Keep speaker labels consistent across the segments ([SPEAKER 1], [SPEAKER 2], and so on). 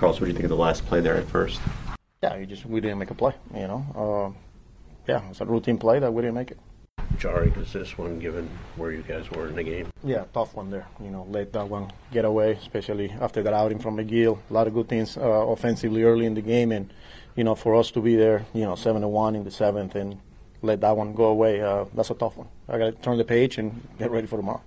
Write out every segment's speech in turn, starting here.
[SPEAKER 1] Carlos, what do you think of the last play there at first?
[SPEAKER 2] Yeah, we didn't make a play, it's a routine play that we didn't make it.
[SPEAKER 3] Jarring is this one, given where you guys were in the game?
[SPEAKER 2] Yeah, tough one there. Let that one get away, especially after that outing from McGill. A lot of good things offensively early in the game, and for us to be there, 7-1 in the seventh and let that one go away, that's a tough one. I got to turn the page and get ready for tomorrow.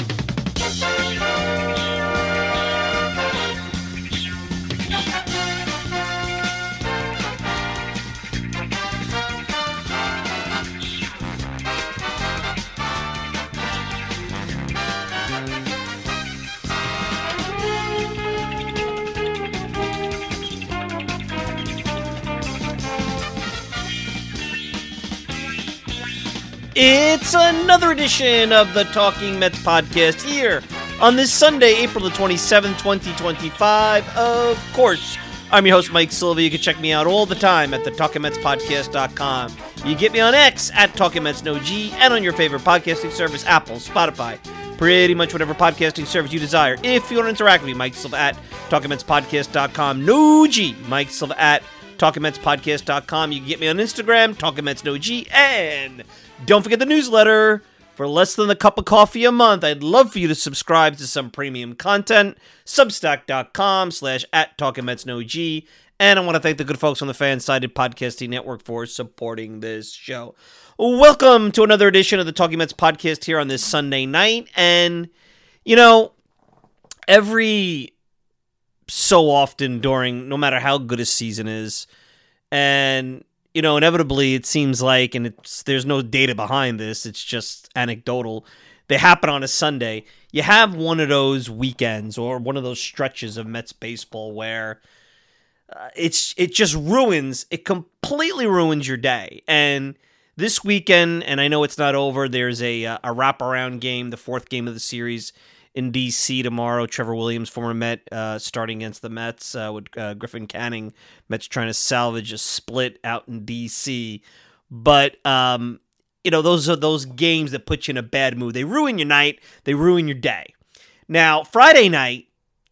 [SPEAKER 4] It's another edition of the Talking Mets podcast here on this Sunday, April the 27th, 2025. Of course, I'm your host, Mike Silva. You can check me out all the time at the TalkingMetsPodcast.com. You get me on X at TalkingMetsNoG and on your favorite podcasting service, Apple, Spotify, pretty much whatever podcasting service you desire. If you want to interact with me, Mike Silva at TalkingMetsPodcast.com. No G, Mike Silva at TalkingMetsPodcast.com. You can get me on Instagram, TalkingMetsNoG, and don't forget the newsletter. For less than a cup of coffee a month, I'd love for you to subscribe to some premium content. Substack.com/@TalkingMetsNoG. And I want to thank the good folks on the Fansided Podcasting Network for supporting this show. Welcome to another edition of the Talking Mets podcast here on this Sunday night. And, every so often during, no matter how good a season is, and inevitably it seems like, and there's no data behind this, it's just anecdotal, they happen on a Sunday. You have one of those weekends or one of those stretches of Mets baseball where it completely ruins your day. And this weekend, and I know it's not over, there's a wraparound game, the fourth game of the series in D.C. tomorrow. Trevor Williams, former Met, starting against the Mets with Griffin Canning. Mets trying to salvage a split out in D.C. But, those are those games that put you in a bad mood. They ruin your night. They ruin your day. Now, Friday night,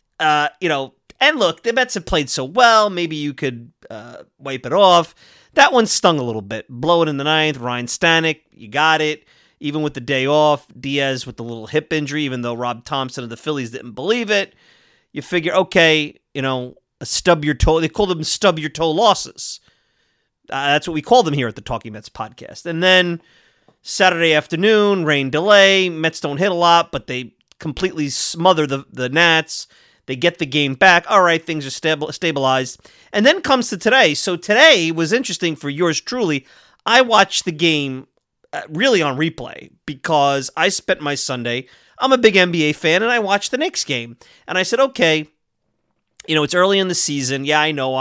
[SPEAKER 4] and look, the Mets have played so well. Maybe you could wipe it off. That one stung a little bit. Blow it in the ninth. Ryan Stanek, you got it. Even with the day off, Diaz with the little hip injury, even though Rob Thompson of the Phillies didn't believe it, you figure, okay, a stub your toe. They call them stub your toe losses. That's what we call them here at the Talking Mets podcast. And then Saturday afternoon, rain delay. Mets don't hit a lot, but they completely smother the Nats. They get the game back. All right, things are stabilized. And then comes to today. So today was interesting for yours truly. I watched the game really on replay because I spent my Sunday, I'm a big NBA fan, and I watched the Knicks game. And I said, okay, it's early in the season. Yeah, I know.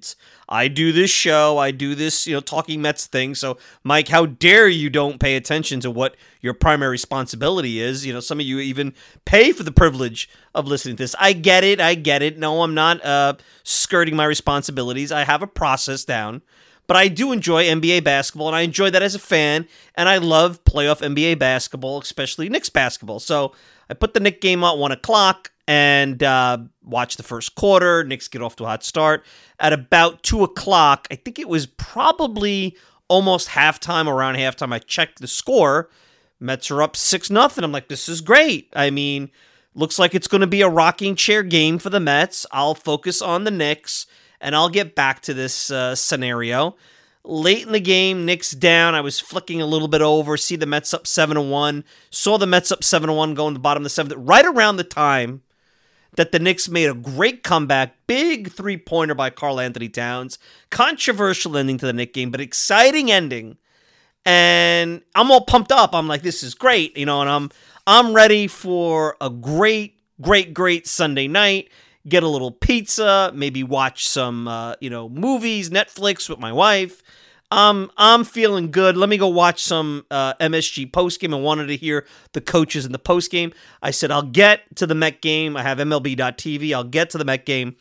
[SPEAKER 4] I do this show. I do this, Talking Mets thing. So, Mike, how dare you don't pay attention to what your primary responsibility is? Some of you even pay for the privilege of listening to this. I get it. No, I'm not skirting my responsibilities. I have a process down. But I do enjoy NBA basketball, and I enjoy that as a fan, and I love playoff NBA basketball, especially Knicks basketball. So I put the Knicks game on 1 o'clock and watched the first quarter. Knicks get off to a hot start. At about 2 o'clock, I think it was probably almost halftime, around halftime, I checked the score. Mets are up 6-0. I'm like, this is great. I mean, looks like it's going to be a rocking chair game for the Mets. I'll focus on the Knicks. And I'll get back to this scenario. Late in the game, Knicks down. I was flicking a little bit over, see the Mets up 7-1. Saw the Mets up 7-1 going to the bottom of the seventh. Right around the time that the Knicks made a great comeback. Big three-pointer by Karl-Anthony Towns. Controversial ending to the Knicks game, but exciting ending. And I'm all pumped up. I'm like, this is great. And I'm ready for a great Sunday night. Get a little pizza, maybe watch some, movies, Netflix with my wife. I'm feeling good. Let me go watch some MSG postgame. I wanted to hear the coaches in the postgame. I said, I'll get to the Met game. I have MLB.TV. I'll get to the Met game.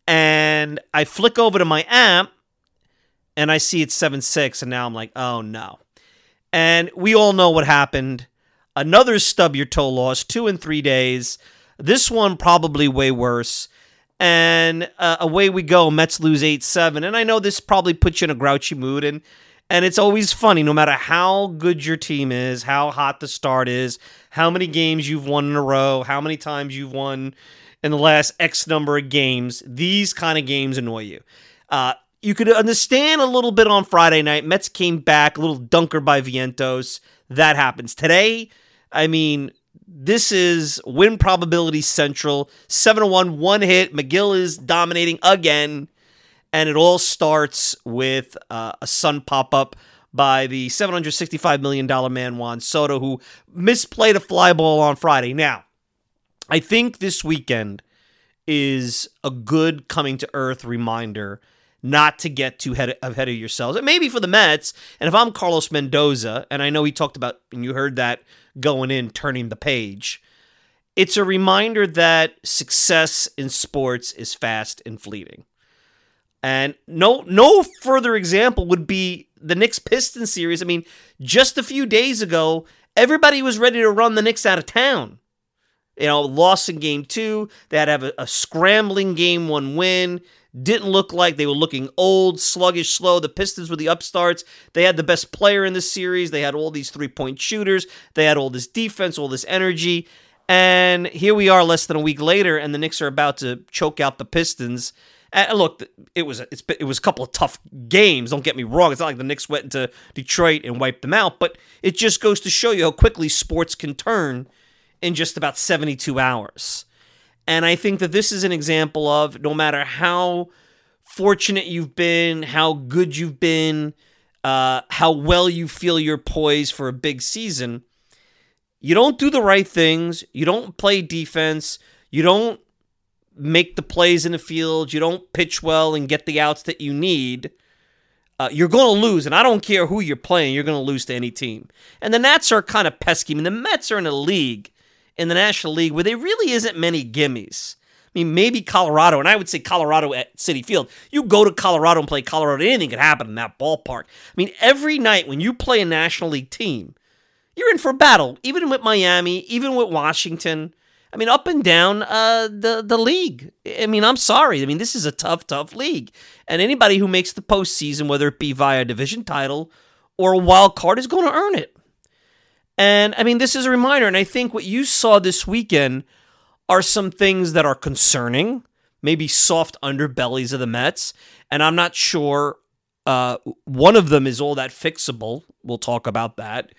[SPEAKER 4] And I flick over to my app, and I see it's 7-6, and now I'm like, oh, no. And we all know what happened. Another stub your toe loss, 2 in 3 days. This one probably way worse. And away we go. Mets lose 8-7. And I know this probably puts you in a grouchy mood. And it's always funny, no matter how good your team is, how hot the start is, how many games you've won in a row, how many times you've won in the last X number of games, these kind of games annoy you. You could understand a little bit on Friday night. Mets came back, a little dunker by Vientos. That happens. Today, I mean, this is win probability central. 7-1, one hit. McGill is dominating again. And it all starts with a sun pop-up by the $765 million man Juan Soto, who misplayed a fly ball on Friday. Now, I think this weekend is a good coming-to-earth reminder not to get too ahead of yourselves. And maybe for the Mets, and if I'm Carlos Mendoza, and I know he talked about, and you heard that going in, turning the page, it's a reminder that success in sports is fast and fleeting. And no further example would be the Knicks-Pistons series. I mean, just a few days ago, everybody was ready to run the Knicks out of town. Lost in Game 2. They had to have a scrambling Game 1 win. Didn't look like they were looking old, sluggish, slow. The Pistons were the upstarts. They had the best player in the series. They had all these three-point shooters. They had all this defense, all this energy. And here we are less than a week later, and the Knicks are about to choke out the Pistons. And look, it was a couple of tough games. Don't get me wrong. It's not like the Knicks went into Detroit and wiped them out, but it just goes to show you how quickly sports can turn in just about 72 hours. And I think that this is an example of no matter how fortunate you've been, how good you've been, how well you feel you're poised for a big season, you don't do the right things. You don't play defense. You don't make the plays in the field, you don't pitch well and get the outs that you need, you're going to lose. And I don't care who you're playing, you're going to lose to any team. And the Nats are kind of pesky. I mean, the Mets are in a league, in the National League, where there really isn't many gimmies. I mean, maybe Colorado, and I would say Colorado at Citi Field. You go to Colorado and play Colorado, anything could happen in that ballpark. I mean, every night when you play a National League team, you're in for a battle, even with Miami, even with Washington. I mean, up and down the league. I mean, I'm sorry. I mean, this is a tough league. And anybody who makes the postseason, whether it be via a division title or a wild card, is going to earn it. And, I mean, this is a reminder. And I think what you saw this weekend are some things that are concerning, maybe soft underbellies of the Mets. And I'm not sure one of them is all that fixable. We'll talk about that.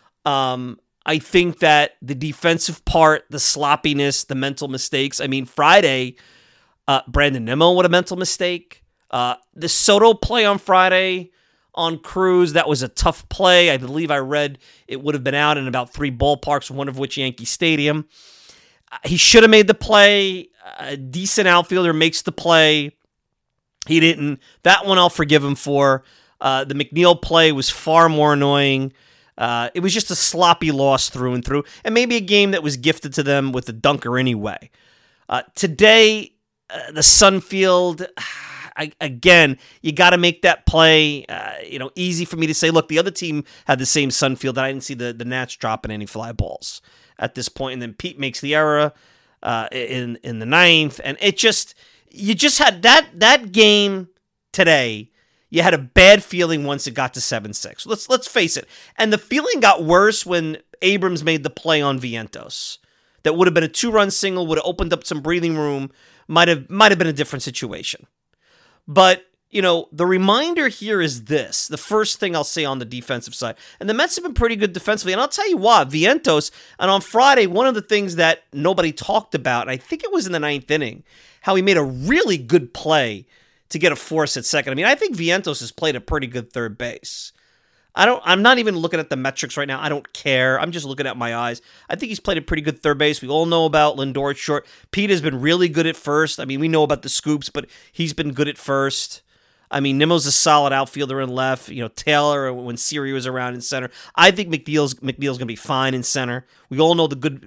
[SPEAKER 4] I think that the defensive part, the sloppiness, the mental mistakes. I mean, Friday, Brandon Nimmo, what a mental mistake. The Soto play on Friday on Cruz, that was a tough play. I believe I read it would have been out in about 3 ballparks, one of which Yankee Stadium. He should have made the play. A decent outfielder makes the play. He didn't. That one I'll forgive him for. The McNeil play was far more annoying. It was just a sloppy loss through and through, and maybe a game that was gifted to them with a dunker anyway. Today, the Sunfield, again, you got to make that play. Easy for me to say, look, the other team had the same Sunfield, and I didn't see the Nats dropping any fly balls at this point. And then Pete makes the error in the 9th, and you just had that game today. You had a bad feeling once it got to 7-6. Let's face it. And the feeling got worse when Abrams made the play on Vientos. That would have been a 2-run single, would have opened up some breathing room, might have been a different situation. But, the reminder here is this. The first thing I'll say on the defensive side. And the Mets have been pretty good defensively. And I'll tell you what, Vientos, and on Friday, one of the things that nobody talked about, and I think it was in the 9th inning, how he made a really good play to get a force at second. I mean, I think Vientos has played a pretty good third base. I'm not even looking at the metrics right now. I don't care. I'm just looking at my eyes. I think he's played a pretty good third base. We all know about Lindor at short. Pete has been really good at first. I mean, we know about the scoops, but he's been good at first. I mean, Nimmo's a solid outfielder in left. Taylor, when Siri was around in center. I think McNeil's going to be fine in center. We all know the good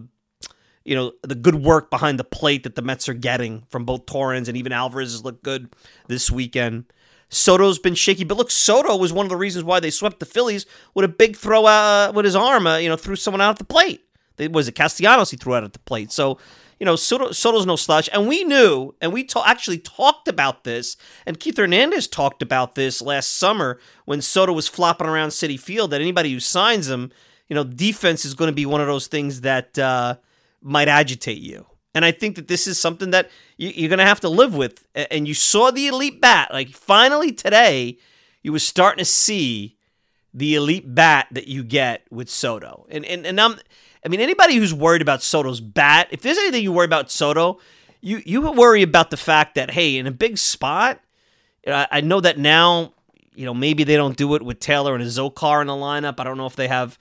[SPEAKER 4] the good work behind the plate that the Mets are getting from both Torrens, and even Alvarez has looked good this weekend. Soto's been shaky, but look, Soto was one of the reasons why they swept the Phillies with a big throw out with his arm, threw someone out at the plate. Was it Castellanos he threw out at the plate? So, Soto's no slouch, and we knew, and we actually talked about this, and Keith Hernandez talked about this last summer when Soto was flopping around Citi Field, that anybody who signs him, defense is going to be one of those things that might agitate you. And I think that this is something that you're going to have to live with. And you saw the elite bat. Like, finally today, you were starting to see the elite bat that you get with Soto. And anybody who's worried about Soto's bat, if there's anything you worry about Soto, you worry about the fact that, hey, in a big spot, I know that now, maybe they don't do it with Taylor and a Zokar in the lineup. I don't know if they have,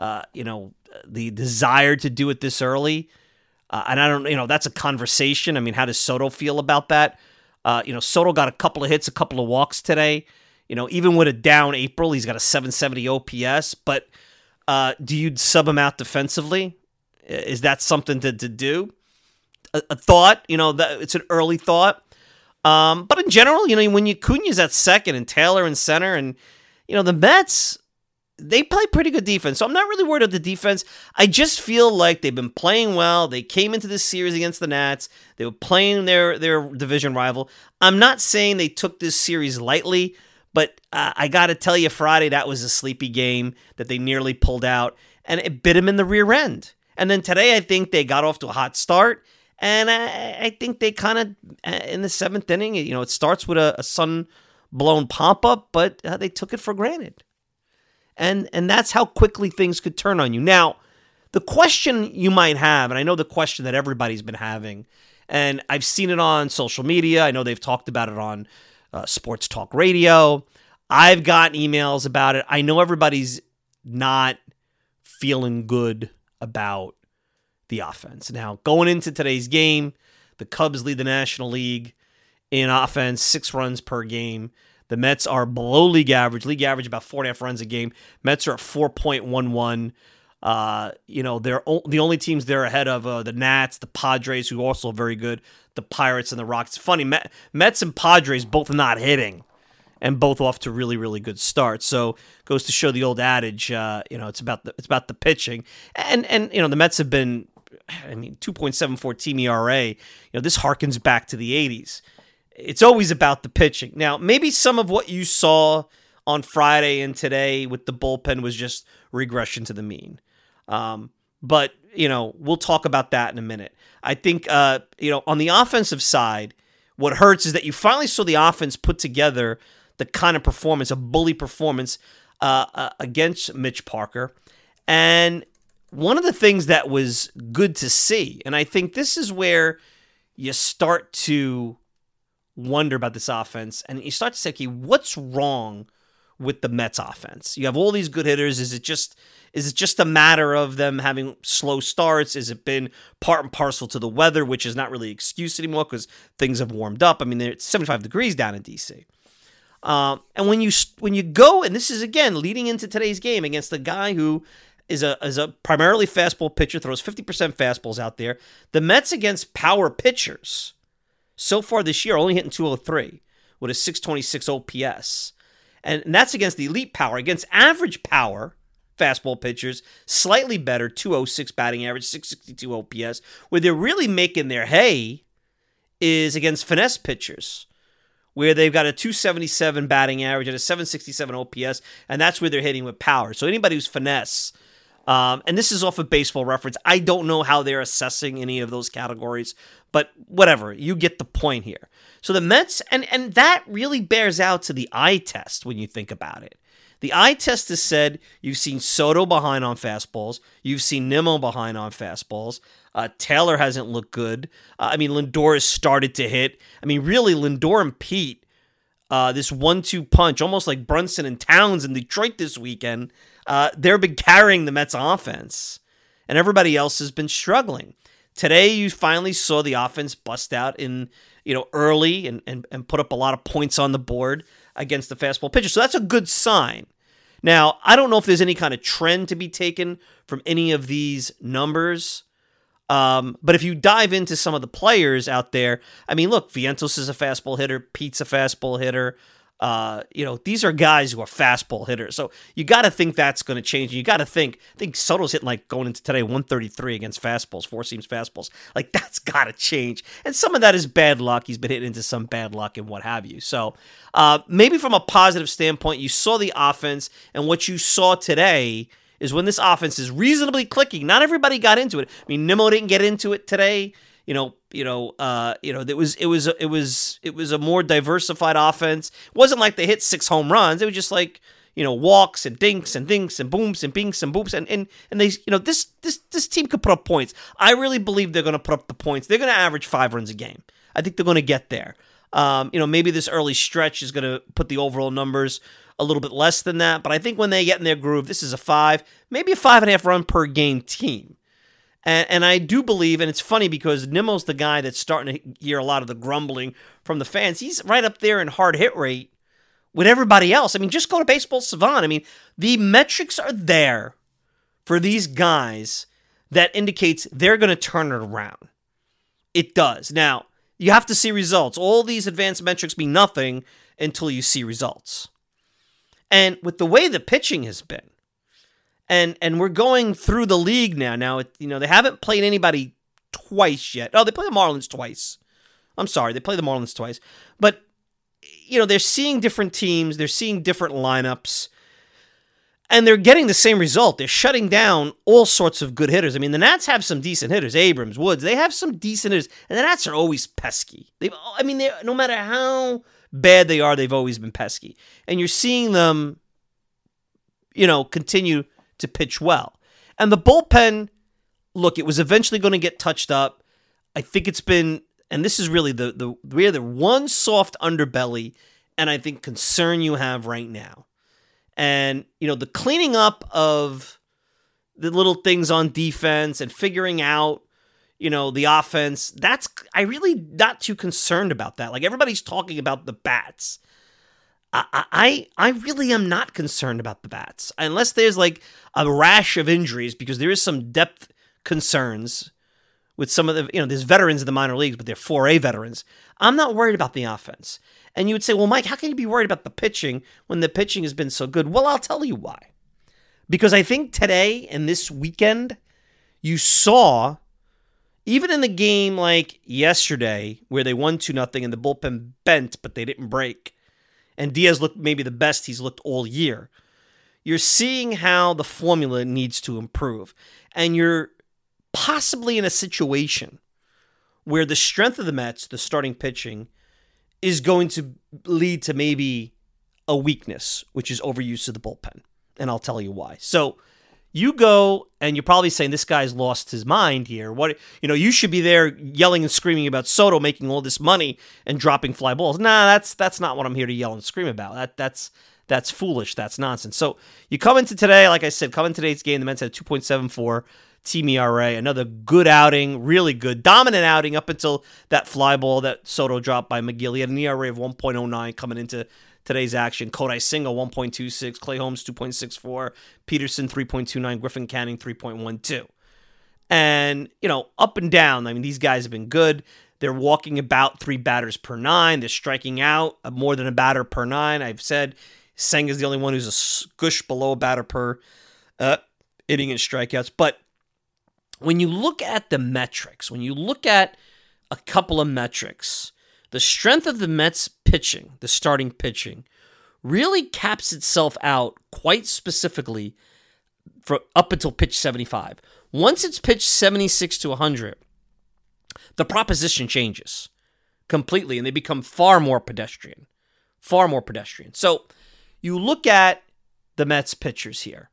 [SPEAKER 4] the desire to do it this early. And I don't, that's a conversation. I mean, how does Soto feel about that? Soto got a couple of hits, a couple of walks today. Even with a down April, he's got a 770 OPS. But do you sub him out defensively? Is that something to do? A thought, that it's an early thought. But in general, when Acuña's at second and Taylor in center, and the Mets, they play pretty good defense. So I'm not really worried about the defense. I just feel like they've been playing well. They came into this series against the Nats. They were playing their division rival. I'm not saying they took this series lightly, but I got to tell you, Friday, that was a sleepy game that they nearly pulled out, and it bit them in the rear end. And then today, I think they got off to a hot start, and I think they kind of, in the seventh inning, it starts with a sun-blown pop-up, but they took it for granted. And that's how quickly things could turn on you. Now, the question you might have, and I know the question that everybody's been having, and I've seen it on social media. I know they've talked about it on sports talk radio. I've gotten emails about it. I know everybody's not feeling good about the offense. Now, going into today's game, the Cubs lead the National League in offense, 6 runs per game. The Mets are below league average. League average about 4.5 runs a game. Mets are at 4.11. They're the only teams they're ahead of the Nats, the Padres, who are also very good, the Pirates, and the Rocks. It's funny, Mets and Padres both not hitting, and both off to really, really good starts. So goes to show the old adage, it's about the pitching, and the Mets have been, 2.74 team ERA. This harkens back to the 80s. It's always about the pitching. Now, maybe some of what you saw on Friday and today with the bullpen was just regression to the mean. But we'll talk about that in a minute. I think, on the offensive side, what hurts is that you finally saw the offense put together the kind of performance, a bully performance against Mitch Parker. And one of the things that was good to see, and I think this is where you start to wonder about this offense, and you start to say, okay, what's wrong with the Mets offense? You have all these good hitters. Is it just a matter of them having slow starts? Has it been part and parcel to the weather, which is not really an excuse anymore because things have warmed up? It's 75 degrees down in DC. And when you go, and this is again leading into today's game against the guy who is a primarily fastball pitcher, throws 50% fastballs out there. The Mets against power pitchers so far this year, only hitting 203 with a 626 OPS. And that's against the elite power. Against average power fastball pitchers, slightly better, 206 batting average, 662 OPS. Where they're really making their hay is against finesse pitchers, where they've got a 277 batting average and a 767 OPS, and that's where they're hitting with power. So anybody who's finesse, and this is off of Baseball Reference, I don't know how they're assessing any of those categories, but whatever, you get the point here. So the Mets, and that really bears out to the eye test when you think about it. The eye test has said you've seen Soto behind on fastballs. You've seen Nimmo behind on fastballs. Taylor hasn't looked good. Lindor has started to hit. Really, Lindor and Pete, this 1-2 punch, almost like Brunson and Towns in Detroit this weekend, they've been carrying the Mets offense, and everybody else has been struggling. Today, you finally saw the offense bust out in early and put up a lot of points on the board against the fastball pitcher. So that's a good sign. Now, I don't know if there's any kind of trend to be taken from any of these numbers. But if you dive into some of the players out there, look, Vientos is a fastball hitter. Pete's a fastball hitter. These are guys who are fastball hitters. So you got to think that's going to change. You got to think, I think Soto's hitting like going into today 133 against fastballs, four seams fastballs. Like that's got to change. And some of that is bad luck. He's been hitting into some bad luck and what have you. So maybe from a positive standpoint, you saw the offense, and what you saw today is when this offense is reasonably clicking. Not everybody got into it. I mean, Nimmo didn't get into it today. It was a more diversified offense. It wasn't like they hit 6 home runs. It was just like, walks and dinks and dinks and booms and binks and boops. And they, this team could put up points. I really believe they're going to put up the points. They're going to average 5 runs a game. I think they're going to get there. Maybe this early stretch is going to put the overall numbers a little bit less than that. But I think when they get in their groove, this is a 5, maybe a 5.5 run per game team. And I do believe, and it's funny because Nimmo's the guy that's starting to hear a lot of the grumbling from the fans. He's right up there in hard hit rate with everybody else. I mean, just go to Baseball Savant. I mean, the metrics are there for these guys that indicates they're going to turn it around. It does. Now, you have to see results. All these advanced metrics mean nothing until you see results. And with the way the pitching has been, and we're going through the league now. Now, they haven't played anybody twice yet. Oh, they play the Marlins twice. I'm sorry, they play the Marlins twice. But, they're seeing different teams. They're seeing different lineups. And they're getting the same result. They're shutting down all sorts of good hitters. I mean, the Nats have some decent hitters. Abrams, Woods, they have some decent hitters. And the Nats are always pesky. No matter how bad they are, they've always been pesky. And you're seeing them, continue to pitch well. And the bullpen, look, it was eventually going to get touched up. I think it's been, and this is really the one soft underbelly and I think concern you have right now. And, the cleaning up of the little things on defense and figuring out, the offense, I really not too concerned about that. Like everybody's talking about the bats. I really am not concerned about the bats unless there's like a rash of injuries, because there is some depth concerns with some of the, there's veterans in the minor leagues, but they're 4A veterans. I'm not worried about the offense. And you would say, well, Mike, how can you be worried about the pitching when the pitching has been so good? Well, I'll tell you why. Because I think today and this weekend, you saw, even in the game like yesterday, where they won 2-0 and the bullpen bent, but they didn't break, and Diaz looked maybe the best he's looked all year, you're seeing how the formula needs to improve. And you're possibly in a situation where the strength of the Mets, the starting pitching, is going to lead to maybe a weakness, which is overuse of the bullpen. And I'll tell you why. So you go, and you're probably saying, this guy's lost his mind here. What, you should be there yelling and screaming about Soto making all this money and dropping fly balls. Nah, that's not what I'm here to yell and scream about. That's foolish. That's nonsense. So you come into today, like I said, today's game, the Mets had a 2.74 team ERA. Another good outing, really good, dominant outing up until that fly ball that Soto dropped by McGill. He had an ERA of 1.09 coming into today's action. Kodai Senga 1.26, Clay Holmes 2.64, Peterson 3.29, Griffin Canning 3.12. And, up and down, I mean, these guys have been good. They're walking about 3 batters per 9. They're striking out more than a batter per 9. I've said Senga's the only one who's a squish below a batter per inning in strikeouts. But when you look at the metrics, when you look at a couple of metrics, the strength of the Mets pitching, the starting pitching, really caps itself out quite specifically for up until pitch 75. Once it's pitched 76 to 100, the proposition changes completely, and they become far more pedestrian. Far more pedestrian. So you look at the Mets pitchers here,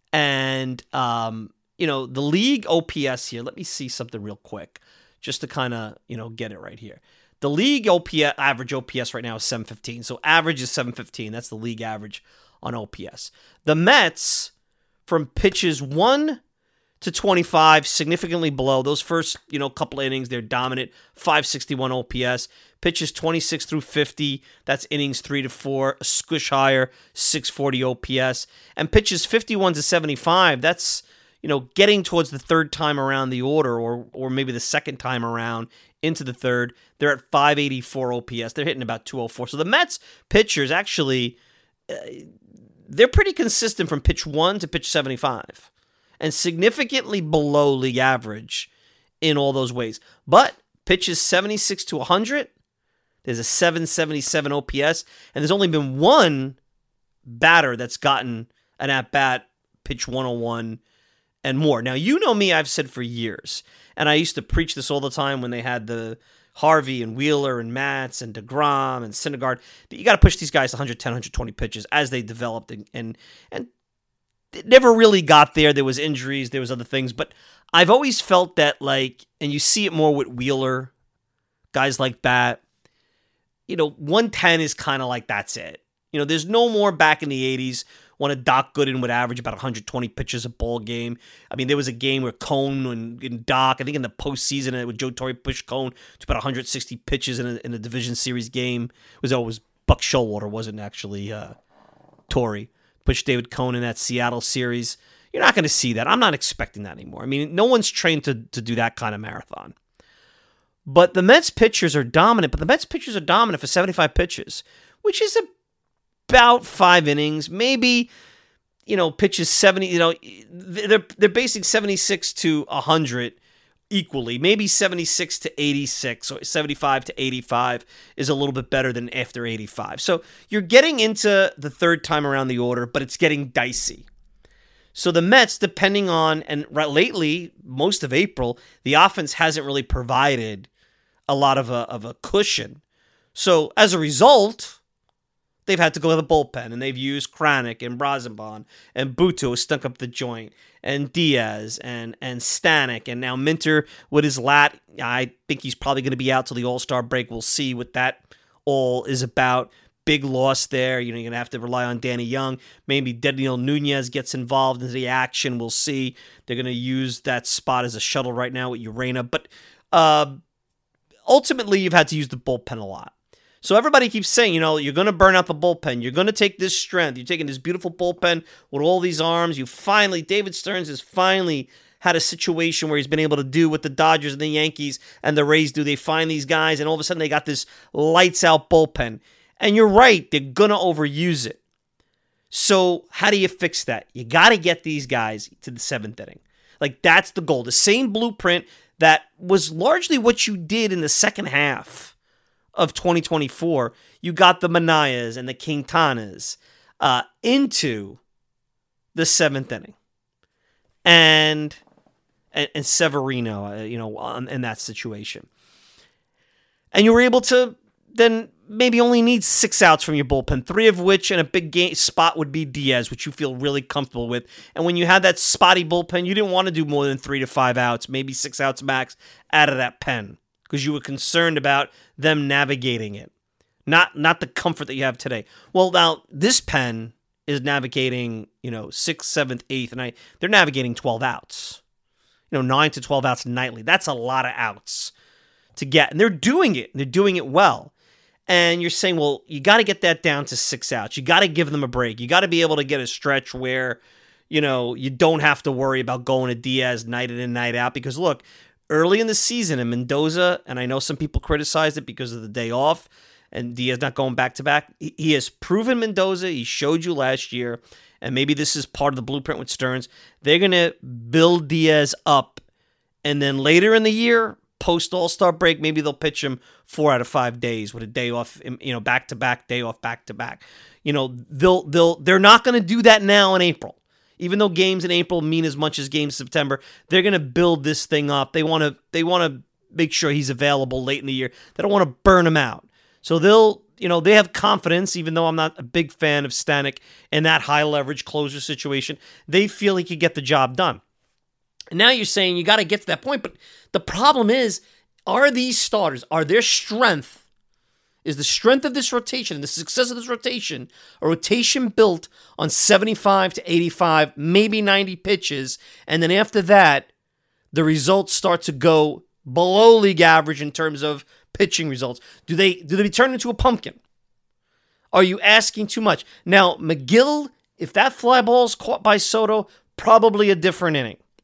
[SPEAKER 4] and the league OPS here. Let me see something real quick, just to kind of get it right here. The league average OPS right now is 715. So average is 715. That's the league average on OPS. The Mets, from pitches 1 to 25, significantly below. Those first, couple of innings, they're dominant. 561 OPS. Pitches 26 through 50, that's innings 3 to 4. A squish higher, 640 OPS. And pitches 51 to 75, that's, getting towards the third time around the order, or maybe the second time around into the third, they're at 584 OPS. They're hitting about 204. So the Mets pitchers actually, they're pretty consistent from pitch 1 to pitch 75, and significantly below league average in all those ways. But pitches 76 to 100, there's a 777 OPS, and there's only been one batter that's gotten an at-bat pitch 101 and more. Now, you know me, I've said for years, and I used to preach this all the time when they had the Harvey and Wheeler and Matz and DeGrom and Syndergaard, that you got to push these guys 110, 120 pitches as they developed, and it never really got there. There was injuries, there was other things, but I've always felt that, and you see it more with Wheeler, guys like that, 110 is kind of like that's it. There's no more back in the 80s when a Doc Gooden would average about 120 pitches a ball game. I mean, there was a game where Cone and Doc, I think in the postseason, with Joe Torre pushed Cone to about 160 pitches in a division series game. It was Buck Showalter, wasn't actually Torre. Pushed David Cone in that Seattle series. You're not going to see that. I'm not expecting that anymore. I mean, no one's trained to do that kind of marathon. But the Mets pitchers are dominant, for 75 pitches, which is about 5 innings, maybe, pitches 70, they're basing 76 to 100 equally, maybe 76 to 86 or 75 to 85 is a little bit better than after 85. So you're getting into the third time around the order, but it's getting dicey. So the Mets, depending on, and lately, most of April, the offense hasn't really provided a lot of a cushion. So as a result, they've had to go to the bullpen, and they've used Kranick and Brazenbon and Buto, who stunk up the joint, and Diaz and Stanek, and now Minter with his lat. I think he's probably going to be out till the All-Star break. We'll see what that all is about. Big loss there. You're going to have to rely on Danny Young. Maybe Daniel Nunez gets involved into the action. We'll see. They're going to use that spot as a shuttle right now with Urena. But ultimately, you've had to use the bullpen a lot. So everybody keeps saying, you're going to burn out the bullpen. You're going to take this strength. You're taking this beautiful bullpen with all these arms. David Stearns has finally had a situation where he's been able to do what the Dodgers and the Yankees and the Rays do. They find these guys, and all of a sudden they got this lights-out bullpen. And you're right, they're going to overuse it. So how do you fix that? You got to get these guys to the 7th inning. That's the goal. The same blueprint that was largely what you did in the second half of 2024. You got the Manayas and the Quintanas into the 7th inning. And Severino, in that situation. And you were able to then maybe only need 6 outs from your bullpen, 3 of which in a big game spot would be Diaz, which you feel really comfortable with. And when you had that spotty bullpen, you didn't want to do more than 3 to 5 outs, maybe 6 outs max out of that pen, because you were concerned about them navigating it, not the comfort that you have today. Well, now this pen is navigating, 6th, 7th, 8th, and they're navigating 12 outs, 9 to 12 outs nightly. That's a lot of outs to get, and they're doing it. They're doing it well. And you're saying, well, you got to get that down to 6 outs. You got to give them a break. You got to be able to get a stretch where, you don't have to worry about going to Diaz night in and night out. Because look, early in the season in Mendoza, and I know some people criticized it because of the day off and Diaz not going back-to-back, he has proven Mendoza. He showed you last year, and maybe this is part of the blueprint with Stearns. They're going to build Diaz up, and then later in the year, post All-Star break, maybe they'll pitch him 4 out of 5 days with a day off, back-to-back, day off, back-to-back. They're not going to do that now in April. Even though games in April mean as much as games in September, they're going to build this thing up. They want to make sure he's available late in the year. They don't want to burn him out. So they have confidence, even though I'm not a big fan of Stanek in that high leverage closer situation. They feel he could get the job done. And now you're saying you got to get to that point, but the problem is, are these starters, is the strength of this rotation and the success of this rotation a rotation built on 75 to 85, maybe 90 pitches, and then after that, the results start to go below league average in terms of pitching results? Do they turn into a pumpkin? Are you asking too much? Now, McGill, if that fly ball is caught by Soto, probably a different inning.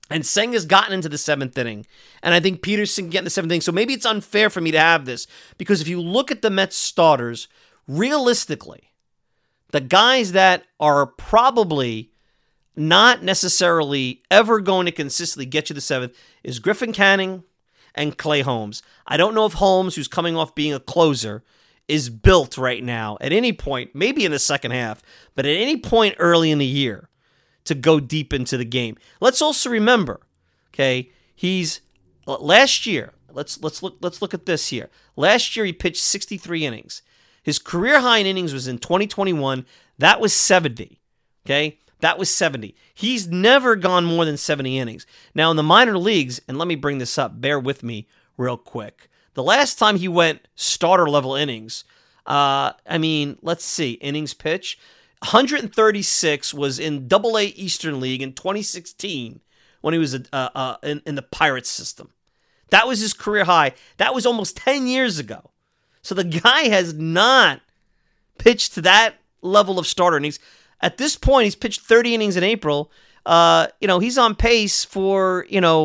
[SPEAKER 4] And Senga's gotten into the 7th inning. And I think Peterson can get in the 7th inning. So maybe it's unfair for me to have this. Because if you look at the Mets starters, realistically, the guys that are probably not necessarily ever going to consistently get you the 7th is Griffin Canning and Clay Holmes. I don't know if Holmes, who's coming off being a closer, is built right now at any point, maybe in the second half, but at any point early in the year to go deep into the game. Let's also remember, okay, he's last year. Let's look at this here. Last year he pitched 63 innings. His career high in innings was in 2021. That was 70. Okay, that was 70. He's never gone more than 70 innings. Now in the minor leagues, and let me bring this up. Bear with me real quick. The last time he went starter level innings, let's see, innings pitch. 136 was in Double-A Eastern League in 2016 when he was in the Pirates system. That was his career high. That was almost 10 years ago. So the guy has not pitched to that level of starter innings. At this point, he's pitched 30 innings in April. He's on pace for,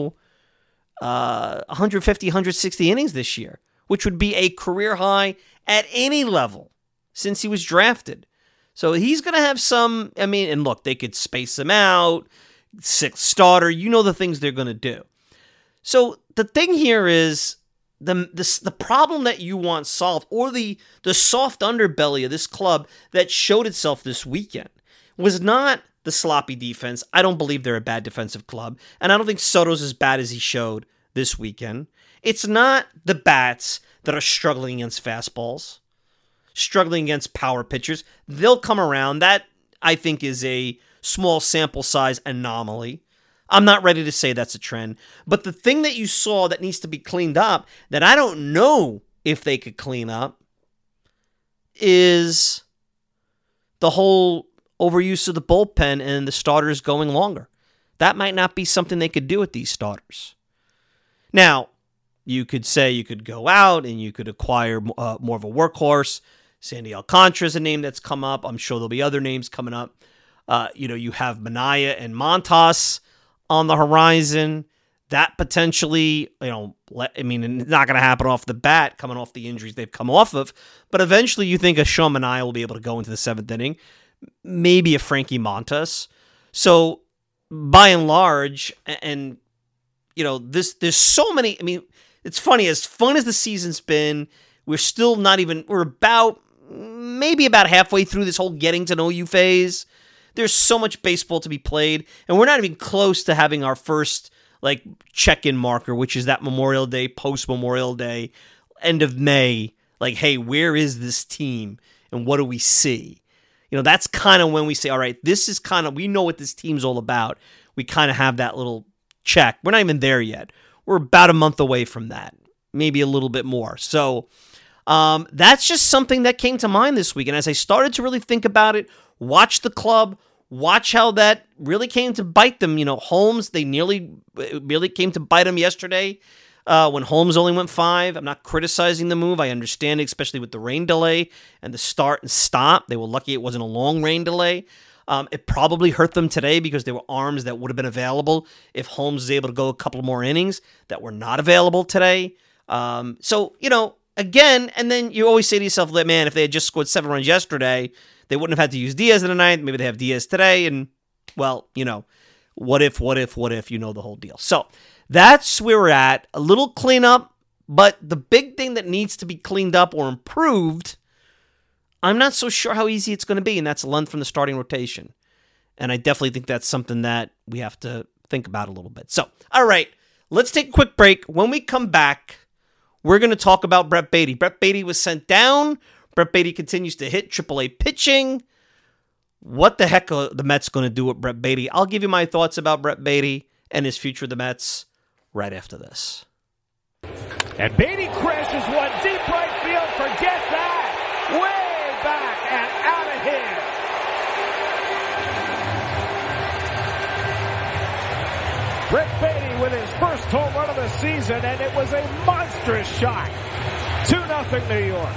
[SPEAKER 4] 150, 160 innings this year, which would be a career high at any level since he was drafted. So he's going to have some, and look, they could space him out, 6th starter, the things they're going to do. So the thing here is the problem that you want solved, or the soft underbelly of this club that showed itself this weekend, was not the sloppy defense. I don't believe they're a bad defensive club, and I don't think Soto's as bad as he showed this weekend. It's not the bats that are struggling against fastballs, struggling against power pitchers. They'll come around. That, I think, is a small sample size anomaly. I'm not ready to say that's a trend. But the thing that you saw that needs to be cleaned up, that I don't know if they could clean up, is the whole overuse of the bullpen and the starters going longer. That might not be something they could do with these starters. Now, you could say you could go out and you could acquire more of a workhorse. Sandy Alcantara is a name that's come up. I'm sure there'll be other names coming up. You have Minaya and Montas on the horizon. That potentially, it's not going to happen off the bat, coming off the injuries they've come off of. But eventually you think a Sean Minaya will be able to go into the 7th inning. Maybe a Frankie Montas. So, by and large, and there's so many. It's funny, as fun as the season's been, we're about halfway through this whole getting to know you phase. There's so much baseball to be played, and we're not even close to having our first check-in marker, which is that Memorial Day, post-Memorial Day, end of May. Hey, where is this team, and what do we see? That's kind of when we say, all right, this is we know what this team's all about. We kind of have that little check. We're not even there yet. We're about a month away from that, maybe a little bit more. So that's just something that came to mind this week. And as I started to really think about it, watch the club, watch how that really came to bite them. Holmes, they nearly came to bite them yesterday when Holmes only went 5. I'm not criticizing the move. I understand it, especially with the rain delay and the start and stop. They were lucky it wasn't a long rain delay. It probably hurt them today because there were arms that would have been available if Holmes was able to go a couple more innings that were not available today. Again, and then you always say to yourself, man, if they had just scored 7 runs yesterday, they wouldn't have had to use Diaz in the 9th. Maybe they have Diaz today. And, what if, the whole deal. So that's where we're at. A little cleanup, but the big thing that needs to be cleaned up or improved, I'm not so sure how easy it's going to be, and that's length from the starting rotation. And I definitely think that's something that we have to think about a little bit. So, all right, let's take a quick break. When we come back, we're going to talk about Brett Baty. Brett Baty was sent down. Brett Baty continues to hit AAA pitching. What the heck are the Mets going to do with Brett Baty? I'll give you my thoughts about Brett Baty and his future with the Mets right after this.
[SPEAKER 5] And Baty crashes one deep right field. Forget that. Way back and out of here. Brett Baty with his first home run of the season, and it was a monstrous shot. 2-0 New York.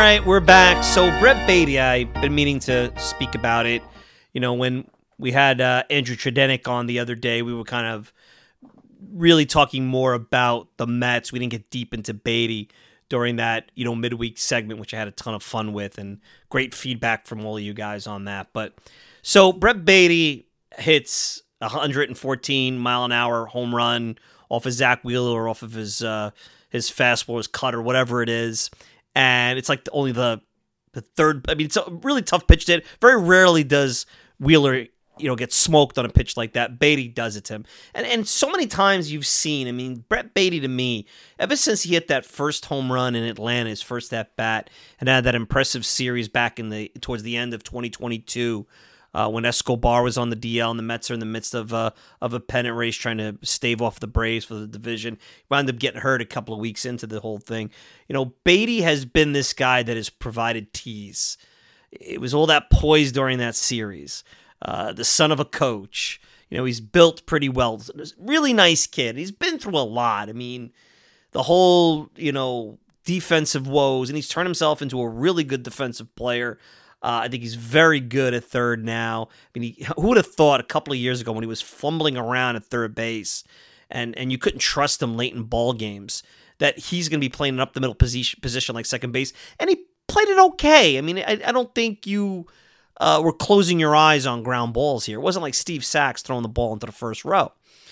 [SPEAKER 4] right, we're back. So Brett Baty, I've been meaning to speak about it. You know, when we had Andrew Tredenik on the other day, we were kind of really talking more about the Mets. We didn't get deep into Baty during that, midweek segment, which I had a ton of fun with, and great feedback from all of you guys on that. But so Brett Baty hits 114-mile-an-hour home run off of Zach Wheeler or off of his fastball, his cutter, whatever it is. And it's like only the third. I mean, it's a really tough pitch to hit. Very rarely does Wheeler, get smoked on a pitch like that. Baty does it to him. And so many times you've seen, I mean, Brett Baty to me, ever since he hit that first home run in Atlanta, his first at-bat, and had that impressive series back towards the end of 2022, when Escobar was on the DL and the Mets are in the midst of a pennant race trying to stave off the Braves for the division. He wound up getting hurt a couple of weeks into the whole thing. Baty has been this guy that has provided tease. It was all that poise during that series. The son of a coach. He's built pretty well. Really nice kid. He's been through a lot. I mean, the whole, defensive woes, and he's turned himself into a really good defensive player. I think he's very good at third now. I mean, who would have thought a couple of years ago when he was fumbling around at third base and you couldn't trust him late in ball games that he's going to be playing an up-the-middle position like second base, and he played it okay. I mean, I don't think you were closing your eyes on ground balls here. It wasn't like Steve Sachs throwing the ball into the first row.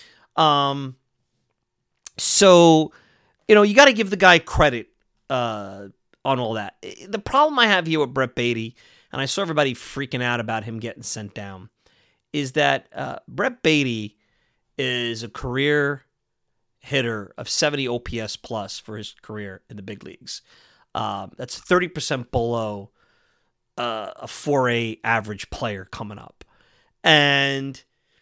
[SPEAKER 4] So, you got to give the guy credit on all that. The problem I have here with Brett Baty, and I saw everybody freaking out about him getting sent down, is that Brett Baty is a career hitter of 70 OPS plus for his career in the big leagues. That's 30% below a 4A average player coming up. And,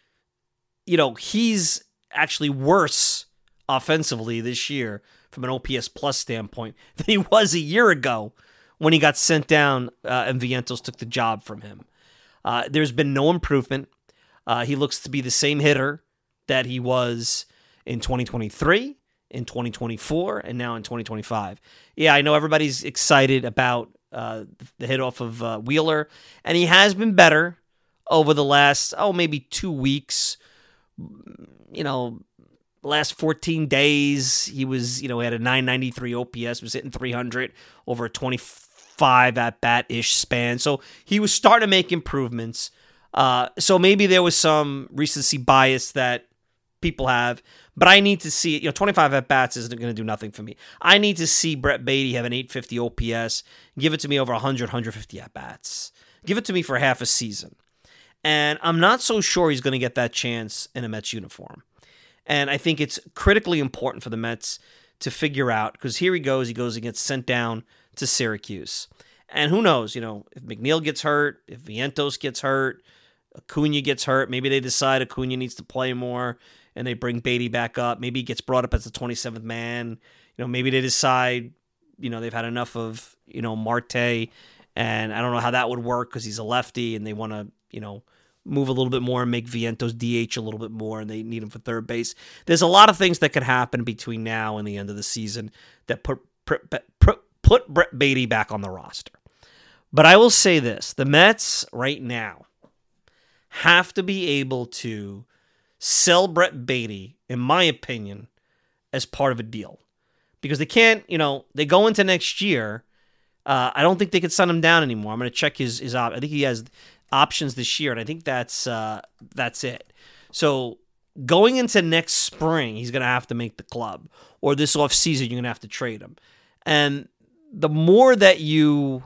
[SPEAKER 4] he's actually worse offensively this year from an OPS plus standpoint than he was a year ago when he got sent down and Vientos took the job from him. There's been no improvement. He looks to be the same hitter that he was in 2023, in 2024, and now in 2025. Yeah, I know everybody's excited about the hit off of Wheeler, and he has been better over the last, maybe 2 weeks. Last 14 days, he was, he had a 993 OPS, was hitting 300 over a 25 at-bat-ish span. So he was starting to make improvements. So maybe there was some recency bias that people have, but I need to see, 25 at-bats isn't going to do nothing for me. I need to see Brett Baty have an 850 OPS, give it to me over 100, 150 at-bats. Give it to me for half a season. And I'm not so sure he's going to get that chance in a Mets uniform. And I think it's critically important for the Mets to figure out, because here he goes and gets sent down to Syracuse. And who knows, if McNeil gets hurt, if Vientos gets hurt, Acuna gets hurt, maybe they decide Acuna needs to play more and they bring Baty back up. Maybe he gets brought up as the 27th man. Maybe they decide, they've had enough of, Marte, and I don't know how that would work because he's a lefty and they want to, move a little bit more and make Vientos DH a little bit more, and they need him for third base. There's a lot of things that could happen between now and the end of the season that put Brett Baty back on the roster. But I will say this, the Mets right now have to be able to sell Brett Baty, in my opinion, as part of a deal. Because they can't, they go into next year, I don't think they could send him down anymore. I'm going to check his I think he has options this year, and I think that's it. So going into next spring, he's going to have to make the club, or this offseason, you're going to have to trade him. And the more that you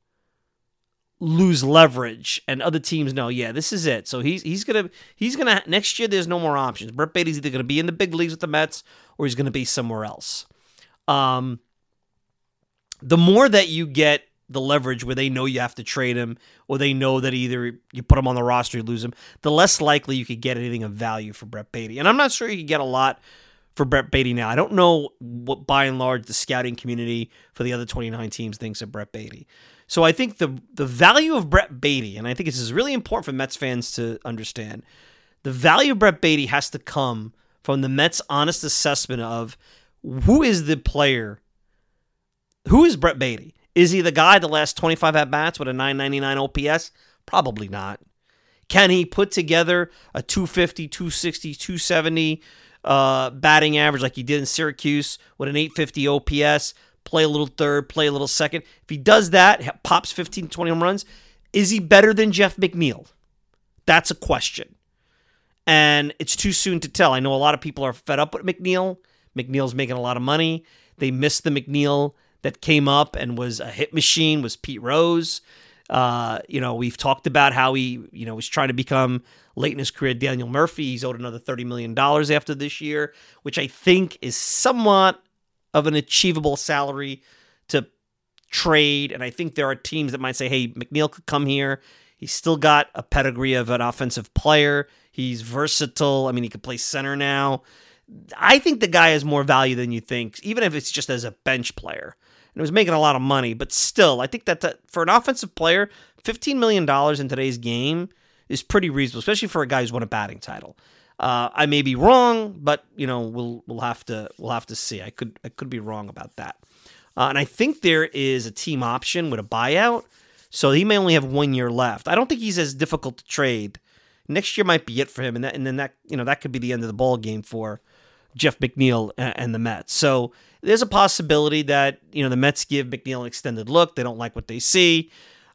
[SPEAKER 4] lose leverage, and other teams know, yeah, this is it. So he's gonna next year. There's no more options. Brett Baty's either going to be in the big leagues with the Mets, or he's going to be somewhere else. The more that you get the leverage where they know you have to trade him, or they know that either you put him on the roster, you lose him, the less likely you could get anything of value for Brett Baty. And I'm not sure you could get a lot for Brett Baty now. I don't know what, by and large, the scouting community for the other 29 teams thinks of Brett Baty. So I think the value of Brett Baty, and I think this is really important for Mets fans to understand, the value of Brett Baty has to come from the Mets' honest assessment of who is the player, who is Brett Baty? Is he the guy the last 25 at-bats with a 999 OPS? Probably not. Can he put together a 250, 260, 270 batting average like he did in Syracuse with an 850 OPS, play a little third, play a little second? If he does that, pops 15, 20 home runs, is he better than Jeff McNeil? That's a question. And it's too soon to tell. I know a lot of people are fed up with McNeil. McNeil's making a lot of money. They missed the McNeil that came up and was a hit machine, was Pete Rose. We've talked about how he, was trying to become late in his career Daniel Murphy. He's owed another $30 million after this year, which I think is somewhat of an achievable salary to trade. And I think there are teams that might say, hey, McNeil could come here. He's still got a pedigree of an offensive player. He's versatile. I mean, he could play center now. I think the guy has more value than you think, even if it's just as a bench player. And it was making a lot of money, but still, I think that for an offensive player, $15 million in today's game is pretty reasonable, especially for a guy who's won a batting title. I may be wrong, but we'll have to see. I could be wrong about that. And I think there is a team option with a buyout, so he may only have 1 year left. I don't think he's as difficult to trade. Next year might be it for him, and then that could be the end of the ball game for Jeff McNeil and the Mets. So there's a possibility that the Mets give McNeil an extended look. They don't like what they see.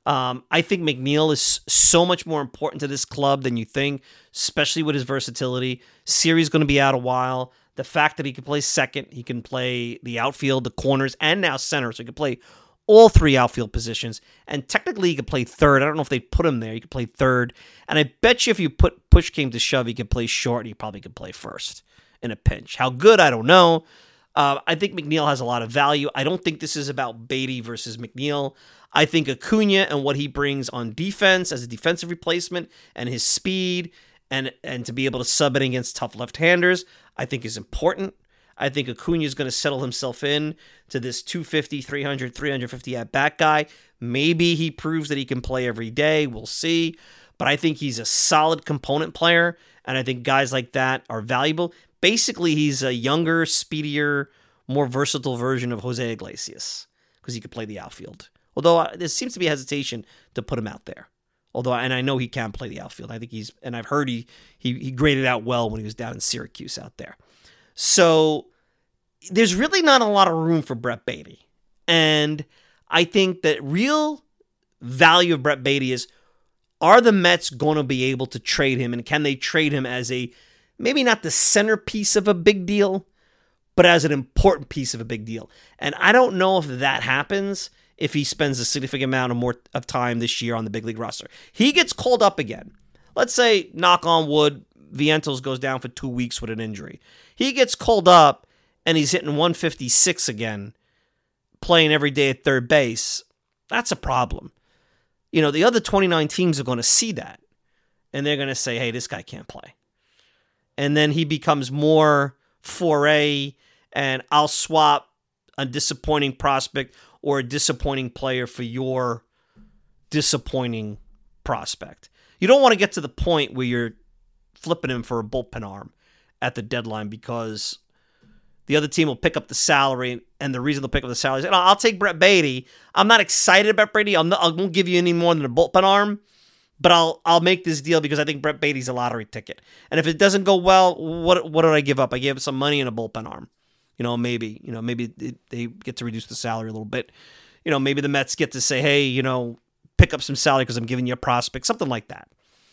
[SPEAKER 4] I think McNeil is so much more important to this club than you think, especially with his versatility. Siri's going to be out a while. The fact that he can play second, he can play the outfield, the corners, and now center, so he can play all three outfield positions. And technically, he could play third. I don't know if they'd put him there. He could play third. And I bet you if you push came to shove, he could play short, and he probably could play first in a pinch. How good, I don't know. I think McNeil has a lot of value. I don't think this is about Beatty versus McNeil. I think Acuna and what he brings on defense as a defensive replacement and his speed and to be able to sub it against tough left-handers, I think is important. I think Acuna is going to settle himself in to this 250, 300, 350 at-bat guy. Maybe he proves that he can play every day. We'll see. But I think he's a solid component player, and I think guys like that are valuable. Basically, he's a younger, speedier, more versatile version of Jose Iglesias because he could play the outfield. Although there seems to be hesitation to put him out there. And I know he can play the outfield. I think I've heard he graded out well when he was down in Syracuse out there. So there's really not a lot of room for Brett Baty. And I think that real value of Brett Baty is, are the Mets going to be able to trade him? And can they trade him as maybe not the centerpiece of a big deal, but as an important piece of a big deal? And I don't know if that happens if he spends a significant amount of time this year on the big league roster. He gets called up again. Let's say, knock on wood, Vientos goes down for 2 weeks with an injury. He gets called up and he's hitting 156 again, playing every day at third base. That's a problem. The other 29 teams are going to see that, and they're going to say, hey, this guy can't play. And then he becomes more 4A, and I'll swap a disappointing prospect or a disappointing player for your disappointing prospect. You don't want to get to the point where you're flipping him for a bullpen arm at the deadline because the other team will pick up the salary, and the reason they'll pick up the salary is, I'll take Brett Baty. I'm not excited about Brady. I won't give you any more than a bullpen arm, but I'll make this deal because I think Brett Baty's a lottery ticket. And if it doesn't go well, what did I give up? I gave some money and a bullpen arm. Maybe they get to reduce the salary a little bit. Maybe the Mets get to say, hey, pick up some salary because I'm giving you a prospect, something like that.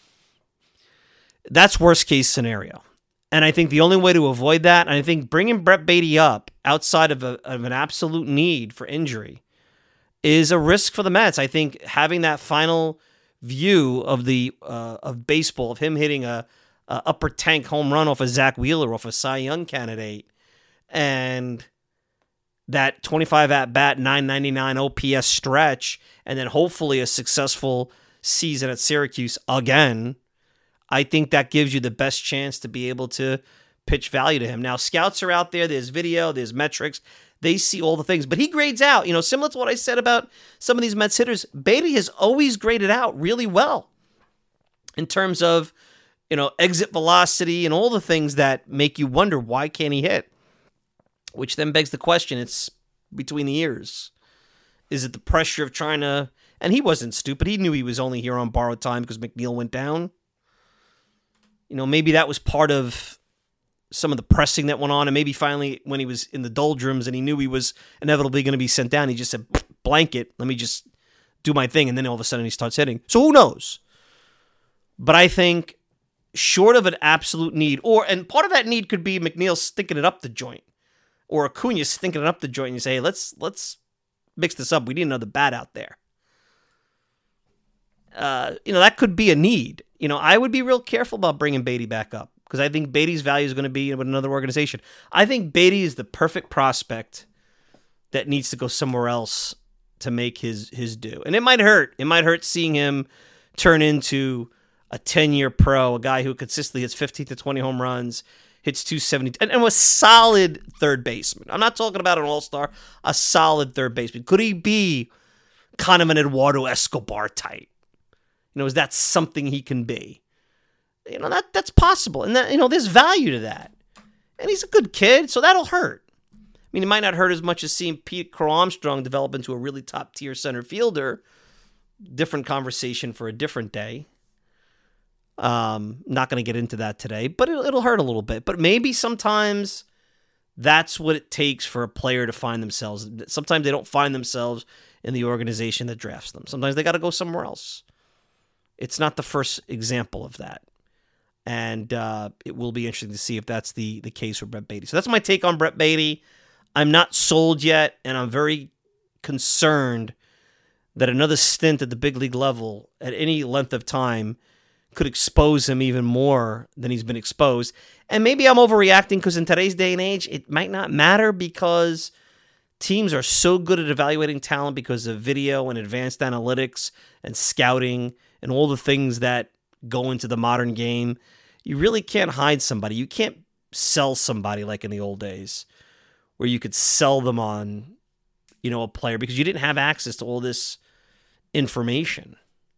[SPEAKER 4] That's worst case scenario. And I think the only way to avoid that, and I think bringing Brett Baty up outside of an absolute need for injury is a risk for the Mets. I think having that final view of of baseball, of him hitting a upper tank home run off of Zach Wheeler, off a Cy Young candidate, and that 25 at-bat, 999 OPS stretch, and then hopefully a successful season at Syracuse again, I think that gives you the best chance to be able to pitch value to him. Now, scouts are out there. There's video. There's metrics. They see all the things. But he grades out. Similar to what I said about some of these Mets hitters, Baty has always graded out really well in terms of, exit velocity and all the things that make you wonder, why can't he hit? Which then begs the question, it's between the ears. Is it the pressure of trying to... And he wasn't stupid. He knew he was only here on borrowed time because McNeil went down. Maybe that was part of some of the pressing that went on, and maybe finally when he was in the doldrums and he knew he was inevitably going to be sent down, he just said, blanket, let me just do my thing, and then all of a sudden he starts hitting. So who knows? But I think short of an absolute need, and part of that need could be McNeil sticking it up the joint, or Acuna sticking it up the joint, and you say, hey, let's mix this up. We need another bat out there. That could be a need. I would be real careful about bringing Beatty back up because I think Beatty's value is going to be with another organization. I think Beatty is the perfect prospect that needs to go somewhere else to make his due. And it might hurt. It might hurt seeing him turn into a 10-year pro, a guy who consistently hits 15 to 20 home runs, hits 270, and was solid third baseman. I'm not talking about an all-star, a solid third baseman. Could he be kind of an Eduardo Escobar type? Is that something he can be? That's possible. And that, there's value to that. And he's a good kid, so that'll hurt. I mean, it might not hurt as much as seeing Pete Crow Armstrong develop into a really top-tier center fielder. Different conversation for a different day. Not going to get into that today, but it'll hurt a little bit. But maybe sometimes that's what it takes for a player to find themselves. Sometimes they don't find themselves in the organization that drafts them. Sometimes they got to go somewhere else. It's not the first example of that. And it will be interesting to see if that's the case with Brett Beatty. So that's my take on Brett Beatty. I'm not sold yet, and I'm very concerned that another stint at the big league level at any length of time could expose him even more than he's been exposed. And maybe I'm overreacting because in today's day and age, it might not matter because teams are so good at evaluating talent because of video and advanced analytics and scouting and all the things that go into the modern game. You really can't hide somebody. You can't sell somebody like in the old days where you could sell them on, a player because you didn't have access to all this information.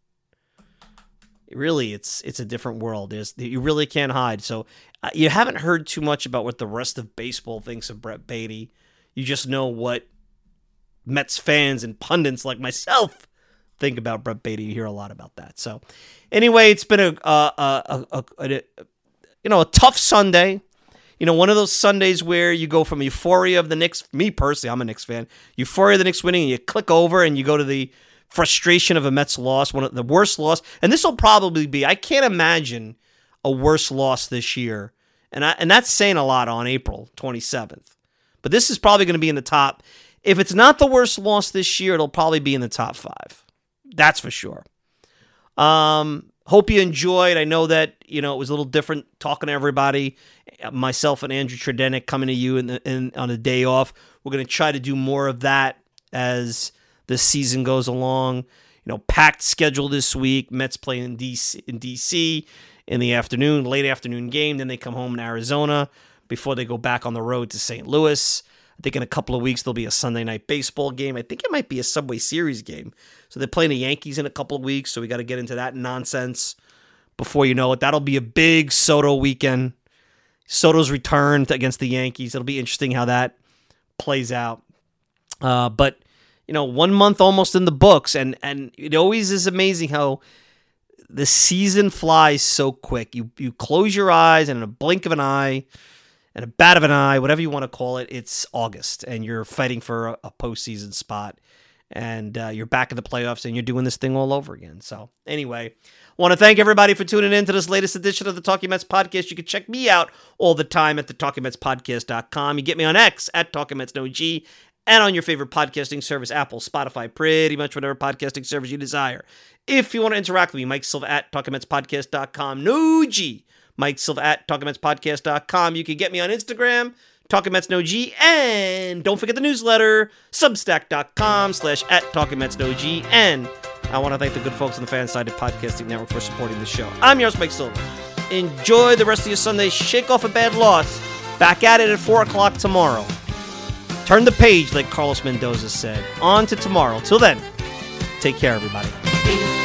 [SPEAKER 4] Really, it's a different world. You really can't hide. So you haven't heard too much about what the rest of baseball thinks of Brett Beatty. You just know what Mets fans and pundits like myself think about Brett Beatty. You hear a lot about that. So anyway, it's been a tough Sunday. One of those Sundays where you go from euphoria of the Knicks. Me personally, I'm a Knicks fan. Euphoria of the Knicks winning, and you click over and you go to the frustration of a Mets loss, one of the worst loss. And this will probably be, I can't imagine a worse loss this year. And that's saying a lot on April 27th. But this is probably going to be in the top. If it's not the worst loss this year, it'll probably be in the top 5. That's for sure. Hope you enjoyed. I know that, it was a little different talking to everybody. Myself and Andrew Tredenik coming to you on a day off. We're going to try to do more of that as the season goes along. Packed schedule this week. Mets play in DC in the afternoon, late afternoon game. Then they come home in Arizona before they go back on the road to St. Louis. I think in a couple of weeks there'll be a Sunday night baseball game. I think it might be a Subway Series game. So they're playing the Yankees in a couple of weeks, so we got to get into that nonsense before you know it. That'll be a big Soto weekend. Soto's return against the Yankees. It'll be interesting how that plays out. But 1 month almost in the books, and it always is amazing how the season flies so quick. You close your eyes, and in a blink of an eye, and a bat of an eye, whatever you want to call it, it's August, and you're fighting for a postseason spot, and you're back in the playoffs, and you're doing this thing all over again. So anyway, want to thank everybody for tuning in to this latest edition of the Talking Mets podcast. You can check me out all the time at thetalkingmetspodcast.com. You get me on X at TalkingMetsNoG, and on your favorite podcasting service, Apple, Spotify, pretty much whatever podcasting service you desire. If you want to interact with me, Mike Silva at TalkingMetsPodcast.com. No G. Mike Silva at TalkingMetsPodcast.com. You can get me on Instagram, TalkingMetsNoG, and don't forget the newsletter, Substack.com/at TalkingMetsNoG. And I want to thank the good folks on the Fansided Podcasting Network for supporting the show. I'm yours, Mike Silva. Enjoy the rest of your Sunday. Shake off a bad loss. Back at it at 4 o'clock tomorrow. Turn the page, like Carlos Mendoza said. On to tomorrow. Till then, take care, everybody.